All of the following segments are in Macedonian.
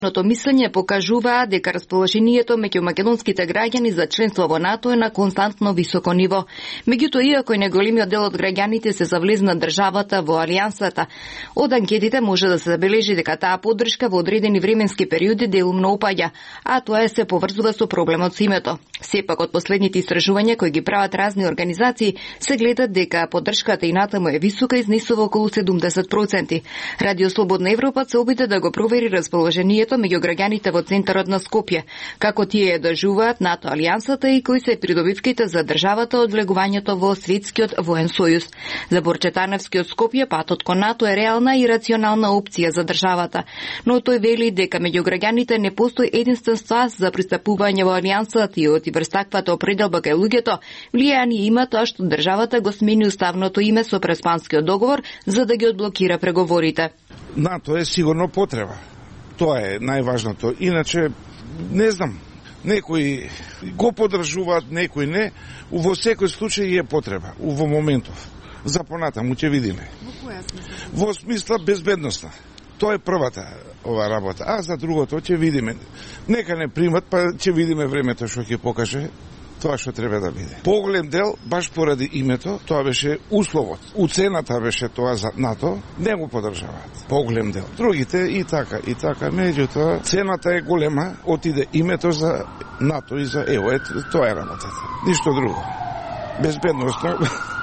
Ното мислење покажуваа дека расположението меѓу македонските граѓани за членство во НАТО е на константно високо ниво. Меѓутоа, иако и неголемиот дел од граѓаните се за влез на државата во алијансата, од анкетите може да се забележи дека таа поддршка во одредени временски периоди делумно опаѓа, а тоа се поврзува со проблемот со името. Сепак од последните истражувања кои ги прават разни организации се гледат дека поддршката и натаму е висока, изнесува околу 70%. Радио Слободна Европа се обиде да го провери расположението меѓу граѓаните во центарот на Скопје, како тие доживуваат НАТО алијансата и кои се придобивките за државата од влегувањето во Светскиот воен сојуз. За Борче Таневски од Скопје патот кон НАТО е реална и рационална опција за државата, но тој вели дека меѓу граѓаните не постои единствен спас за пристапување во алијансата и од врз таквата определба кај луѓето влијание има тоа што државата го смени уставното име со Преспанскиот договор за да ги одблокира преговорите. НАТО е сигурно потреба. Тоа е најважното. Иначе, не знам, некои го поддржуваат, некои не. Во секој случај е потреба, во моментов. За понатаму ќе видиме. Во која смисла? Во смисла безбедносна. Тоа е првата ова работа. А за другото ќе видиме. Нека не примат, па ќе видиме времето што ќе покаже тоа што треба да биде. Поголем дел, баш поради името, тоа беше условот. Уцената беше тоа за НАТО, не го поддржаваат. Поголем дел. Другите и така, меѓутоа цената е голема, отиде името за НАТО и за ЕО. Тоа е работата. Ништо друго. Безбедносно.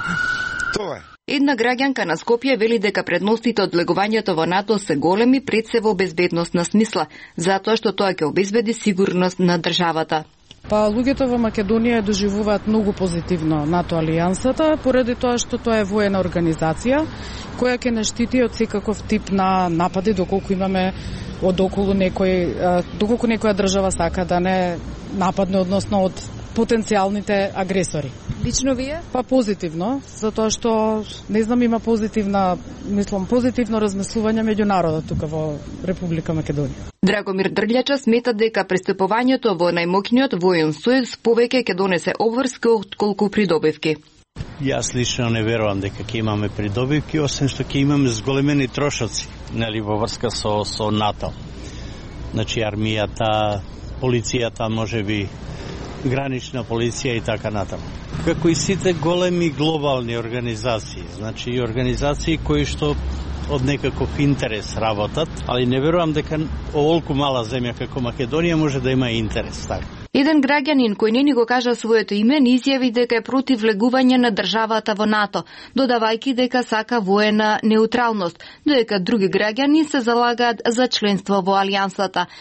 Тоа е. Една граѓанка на Скопје вели дека предностите од влегувањето во НАТО се големи пред се во безбедносна смисла, затоа што тоа ќе обезбеди сигурност на државата. Па луѓето во Македонија доживуваат многу позитивно НАТО алијансата, поради тоа што тоа е воена организација која ќе не штити од секаков тип на напади доколку имаме доколку некоја држава сака да не нападне, односно од потенцијалните агресори. Лично вие? Па позитивно, затоа што не знам има позитивно размислување меѓу народот тука во Република Македонија. Драгомир Дрљача смета дека пристапувањето во најмоќниот воен сојуз повеќе ќе донесе обврски отколку придобивки. Јас лично не верувам дека ќе имаме придобивки, освен што ќе имаме зголемени трошоци, нели во врска со НАТО. Значи армијата, полицијата, можеби гранична полиција и така натаму. Како и сите големи глобални организации, значи и организации кои што од некаков интерес работат, али не верувам дека оволку мала земја како Македонија може да има интерес така. Еден граѓанин кој не ни го кажа своето име ни изјави дека е против влегување на државата во НАТО, додавајќи дека сака воена неутралност, додека други граѓани се залагаат за членство во алијансата,